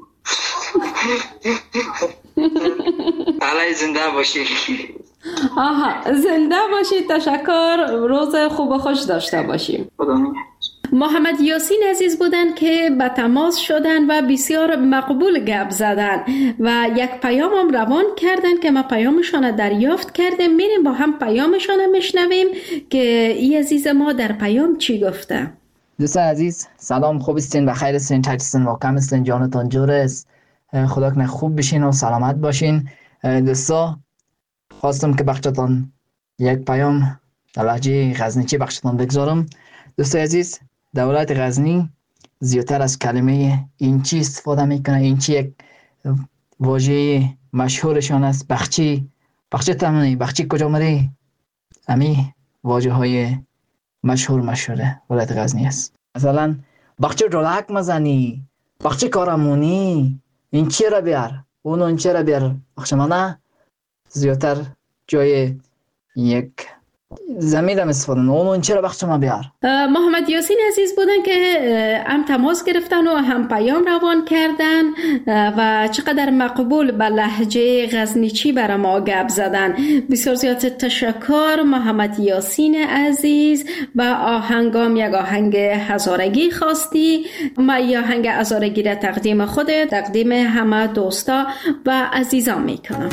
علی زنده باشی. آها، زنده باشی. تشکر. روز خوب و خوش داشته باشیم. محمد یاسین عزیز بودن که به تماس شدن و بسیار مقبول گپ زدن و یک پیام هم روان کردن که ما پیامشان دریافت کردیم. میریم با هم پیامشان میشنویم که ای عزیز ما در پیام چی گفته. دوستان عزیز سلام، خوب استین، بخیر استین، چطور استین، واقعا استین، جانتان جور است. خدا کنه خوب بشین و سلامت باشین. دوستا خواستم که بخشتان یک پیام در لهجه غزنیچی بخشتان بگذارم. دوستای عزیز، دولت غزنی زیادتر از کلمه اینچی استفاده میکنه. اینچی یک واژه مشهورشان است. بخچی، بخچی تمنی، بخچی کجا مری، امی واژه های مشهور مشهوره ولایت غزنی است. مثلا بخچی رولک مزنی، بخچی کارمونی، این چی را بیار، اون اون چی را بیار. بخشمانه زیادتر جای یک زمین هم استفاده اون اون چی را بخشما بیار. محمد یاسین عزیز بودن که هم تماس گرفتن و هم پیام روان کردن و چقدر مقبول به لهجه غزنیچی برای ما گپ زدن. بسیار زیاد تشکر محمد یاسین عزیز. و آهنگام یک آهنگ هزارگی خواستی. ما یک آهنگ هزارگی را تقدیم خودت، تقدیم همه دوستا و عزیزان میکنم.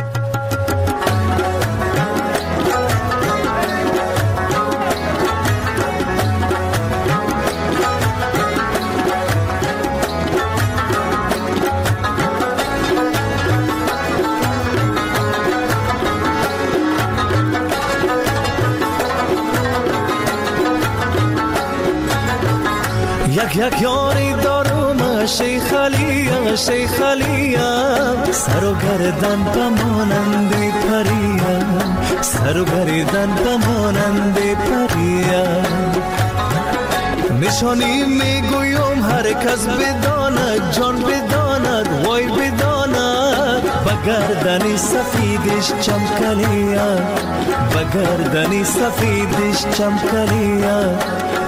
یک یاری دارم شیخ علیم شیخ علیم سر و گردن بمانند پریم سر و گردن بمانند پریم نشانی میگویم هر کس بداند جان بداند وای بداند بگردنی سفیدش چمکنیم بگردنی سفیدش چمکنیم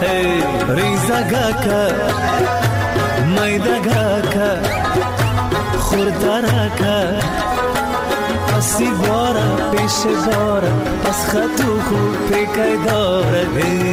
ریزگاکا میدگاکا خوردرکا پسی بارا پیش بارا پس خطو خوب پیکای داره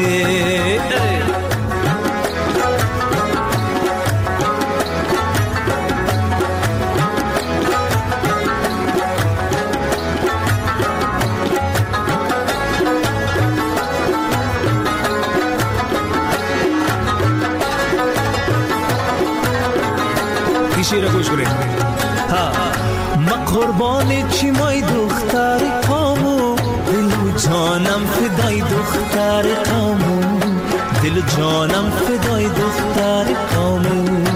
شیر گوش کنید ها ما قربان چی مای دختر قامو دل جانم فدای دختر قامو دل جانم فدای دختر قامو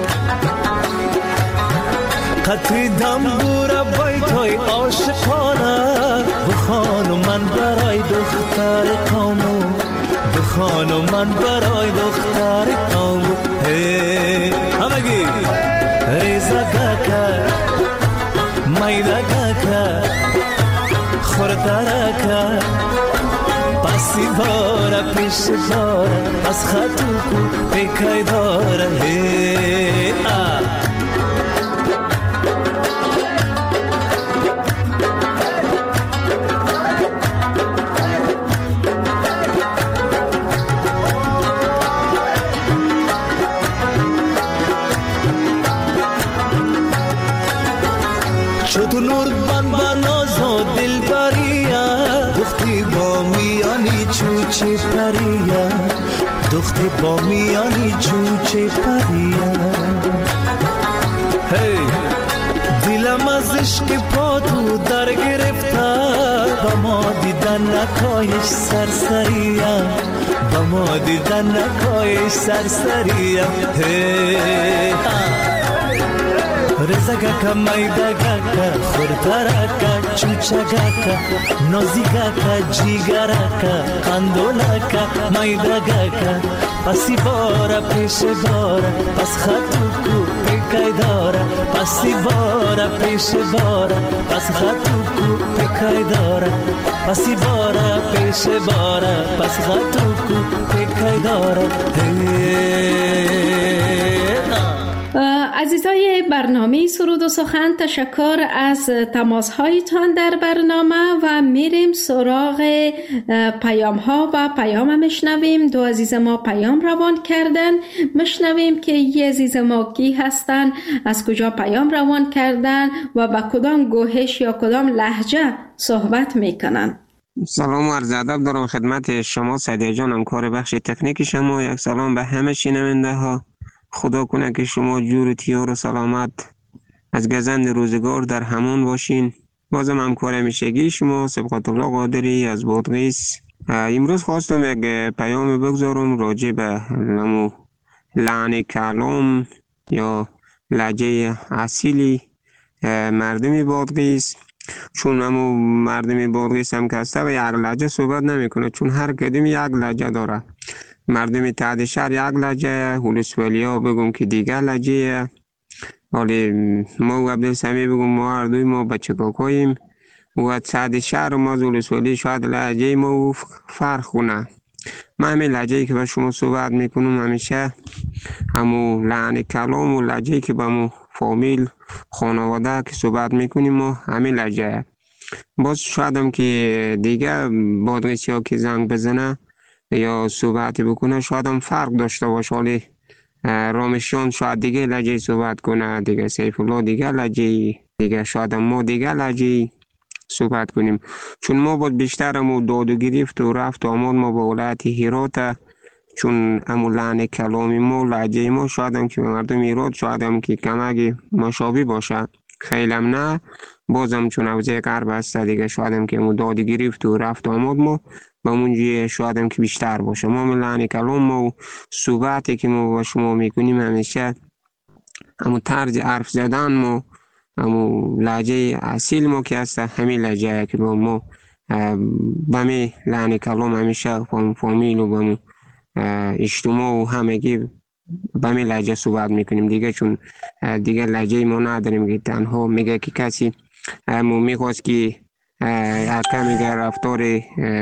قطع دنبور بیتای عاشقانه بخانو من برای دختر قامو بخانو من برای دختر قامو همگی ریزگاکا میدگاکا خوردرکا پسی بارا پیش بارا از خطو کو پیکای داره تو نور بان بانازو دل بریا دختی با میانی چوچه پریا دختی با میانی چوچه پریا هی دلم از عشق پا تو در گرفته با ما دیدن نکایش سرسریا با ما دیدن نکایش سرسریا هی رزگاکا میدگاکا خوردرکا چوچگاکا نازیگاکا جیگراکا قندولاکا میدگاکا پسی بارا پیش بارا پس خطو کو پیکای دارا پسی بارا پیش بارا پس خطو کو پیکای دارا پسی بارا پیش بارا پس خطو کو پیکای دارا عزیزای برنامه سرود و سخن، تشکر از تماس‌هایتان در برنامه و میریم سراغ پیام ها و پیام میشنویم. دو عزیز ما پیام روان کردن، میشنویم که یه عزیز ما کی هستن، از کجا پیام روان کردن و با کدام گوهش یا کدام لهجه صحبت میکنن. سلام و عرض ادب دارم خدمت شما سعدیه جان، همکار بخش تکنیک شما. یک سلام به همه شنونده ها. خدا کنه که شما جور و تیار و سلامت از گزند روزگار در همان باشین. بازم همکار همیشگی شما سبقت الله قادری از بادغیس. امروز خواستم یک پیام بگذارم راجع به نمو لحن کلام یا لهجه اصیلی مردم بادغیس. چون همو مردم بادغیس هم کسته و یک لهجه صحبت نمیکنه، چون هر کدوم یک لهجه داره. مردم تحت شهر یک لهجه، هولسوالی ها بگم که دیگر لهجه. حالی ما و عبدالسمی بگم ما هر دوی ما بچه کاکاییم و تحت شهر ما هولسوالی شاید لهجه ما فرق کنه. من همین لهجه‌ای که با شما صحبت میکنم همیشه همو لحن کلام و لهجه‌ای که با مو فامیل خانواده که صحبت میکنیم ما همین لهجه. باز شاید هم که دیگه بادغیسی ها که زنگ بزنه یا صحبت بکنه شاید هم فرق داشته باشه. حالی رامشان شاید دیگه لهجه صحبت کنه، دیگه سیف الله دیگه لهجه، دیگه شاید هم ما دیگه لهجه صحبت کنیم. چون ما بود بیشتر همو داد و گرفت و رفت و آمد ما با ولایت هرات، چون همو لحن کلامی ما لهجه ما شاید هم که مردم هرات شاید هم که کمک مشابه باشه، خیلی هم نه. بازم چون حوزه غرب هست دیگه شاید هم که همو داد و گرفت و رفت و آمد ما با اونجوری شاید هم که بیشتر باشه. ما لحن کلام و صحبتی که ما با شما میکنیم همیشه همون طرز حرف زدن ما، همون لهجه اصیل ما که هست همین لهجه که با ما با می لحن کلام همیشه با فامیل و با اجتماع و همگی با می لهجه صحبت میکنیم دیگه، چون دیگه لهجه ما نداریم که تنها میگه که کسی ما میخواست که اکا میگه رفتار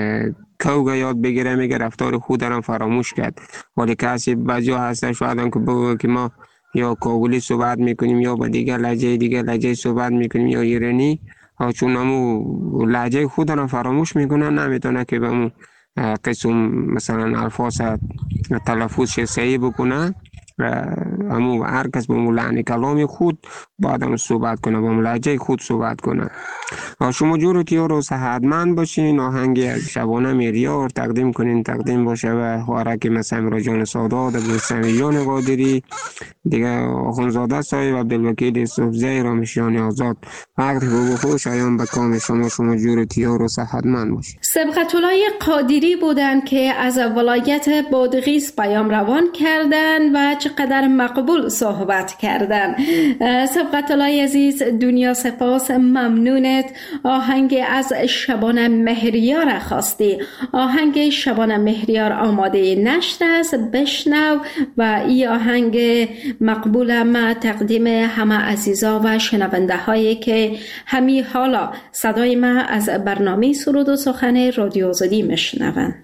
کوگا یاد بگیره، میگه رفتار خود رو فراموش کرد. ولی کسی بعضی هستن شاید هم که بگه که ما یا کاغولی صحبت میکنیم یا با دیگه لهجه دیگه لهجه صحبت میکنیم یا ایرانی، چون همون لهجه خود رو فراموش میکنن، نمیتونه که به همون قسم مثلا الفاظ تلفظ صحیح بکنه. همون هر کس به همون لحن کلام خود باید هم صحبت کنه، با همون لهجه خود صحبت کنه. شما جور که رو صحتمند باشین، آهنگ شبانه میریار تقدیم کنین، تقدیم باشه و خوارک مثل امراجان سادات، عبدالسمیجان قادری دیگه، آخونزاده صاحب، عبدالوکیل صوفزی، رامشیان آزاد. وقت خوب خوش آیان به کام شما. شما جور که رو صحتمند باشین. سبقت الله قادری بودن که از ولایت بادغیس پیام روان کردن و چقدر مقبول صحبت کردن. سبقت الله عزیز، دنیا سپاس، ممنونت. آهنگ از شبانه مهریار خواستی. آهنگ شبانه مهریار آماده نشته است، بشنو و این آهنگ مقبول ما تقدیم همه عزیزا و شنونده هایی که همی حالا صدای ما از برنامه سرود و سخن رادیو آزادی میشنون.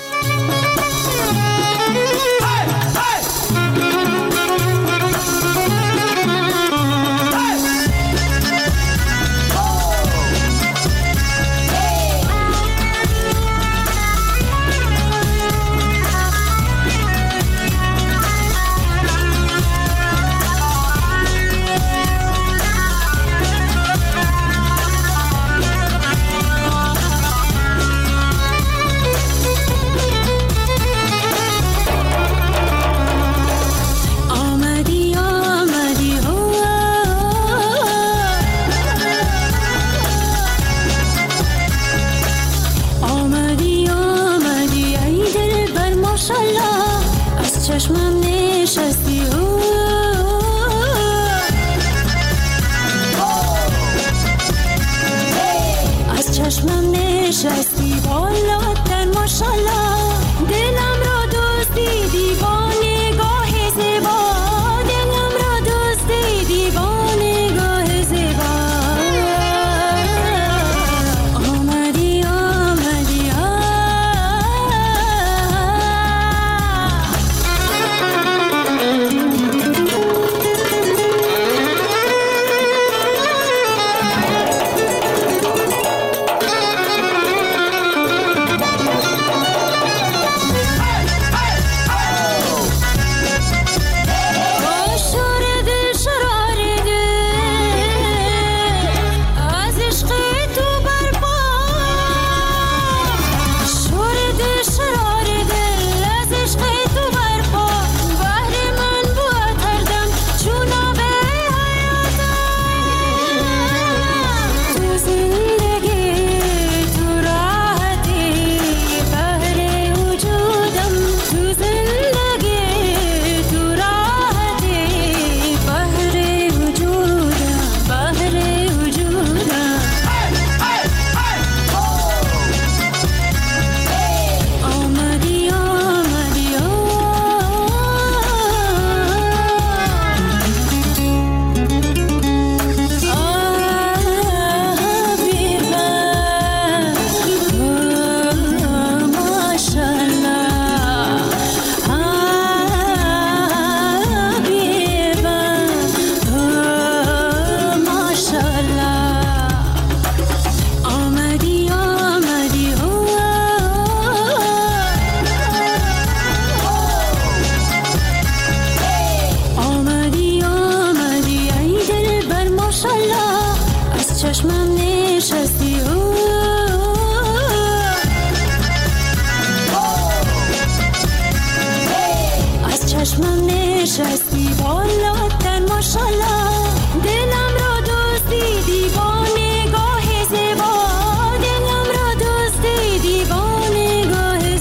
دیوانه گاه زبا، دلم را دوست دیوانه گاه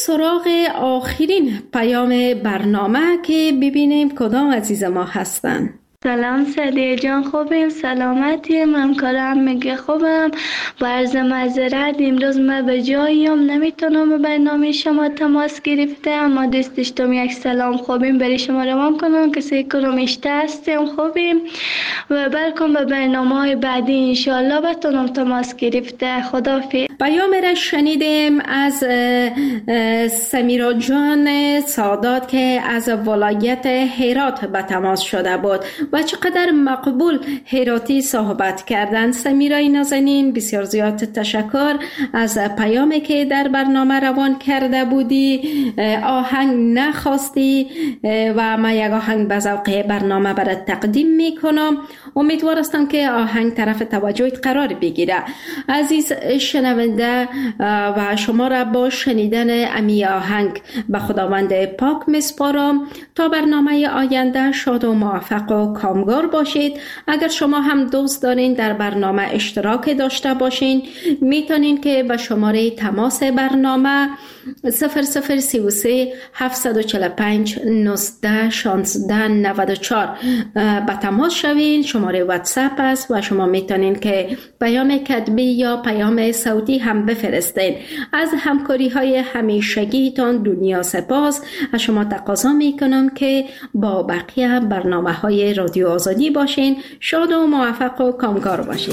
سراغ آخرین پیام برنامه که ببینیم کدام عزیز ما هستن. سلام سعدیه جان، خوبیم؟ سلامتیم؟ همکارم میگه خوبم. با عرض معذرت امروز من به جاییم نمیتونم به برنامه شما تماس گرفته، اما دوست داشتم یک سلام خوبیم برای شما روان کنم که سه کنمشته هستیم خوبیم و برکن به برنامه های بعدی انشاءالله بتونم تماس گرفته. خدافظ. پیام را شنیدیم از سمیرا جان سادات که از ولایت هرات به تماس شده بود و چقدر مقبول هراتی صحبت کردن. سمیرای نازنین بسیار زیاد تشکر از پیامی که در برنامه روان کرده بودی. آهنگ نخواستی و ما یک آهنگ به ذوق برنامه برات تقدیم میکنم. امیدوار هستم که آهنگ طرف توجهت قرار بگیره. عزیز شنونده و شما را با شنیدن امی آهنگ به خداوند پاک میسپارم. تا برنامه آینده شاد و موفق و کامگار باشید. اگر شما هم دوست دارین در برنامه اشتراک داشته باشین میتونین که به شماره تماس برنامه صفر صفر سی و سه هفتصد و چهل و پنج نوزده شانزده نود و چهار به تماس شوین. شماره واتساپ است و شما میتونین که پیام کتبی یا پیام صوتی هم بفرستین. از همکاری های همیشگیتان دنیا سپاس. از شما تقاضا میکنم که با بقیه برنامه های رادیو آزادی باشین. شاد و موفق و کامگار باشین.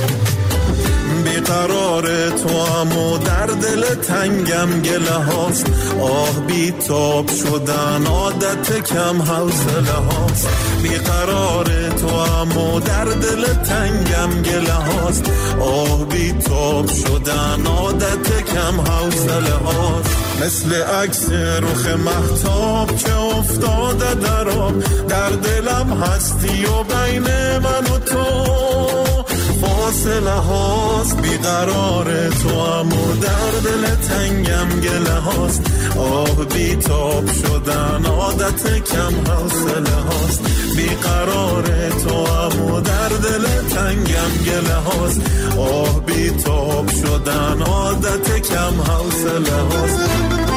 بیقرار تو هم و در دل تنگم گله هاست، آه بی تاب شدن عادت کم حوصله هاست. بیقرار تو هم و در دل تنگم گله هاست، آه بی تاب شدن عادت کم حوصله هاست. مثل عکس رخ مهتاب که افتاده در آب، در دلم هستی و بین من و تو فاصله هاست. بیقرار تو هم و در دل تنگم گله هاست، آه بی تاب شدن عادت کم حوصله هاست. بیقرار تو هم و در دل تنگم گله هاست، آه بی تاب شدن عادت کم حوصله هاست.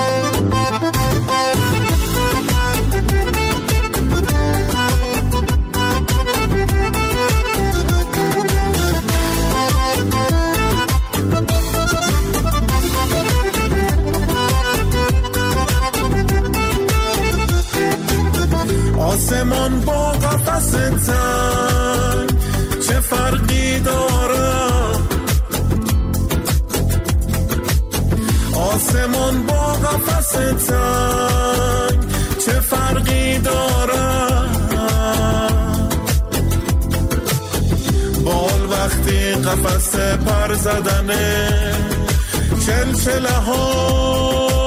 آسمان با قفس تنگ چه فرقی داره؟ آسمان با قفس تنگ چه فرقی داره؟ بال وقتی قفس پر زدنه چلچله ها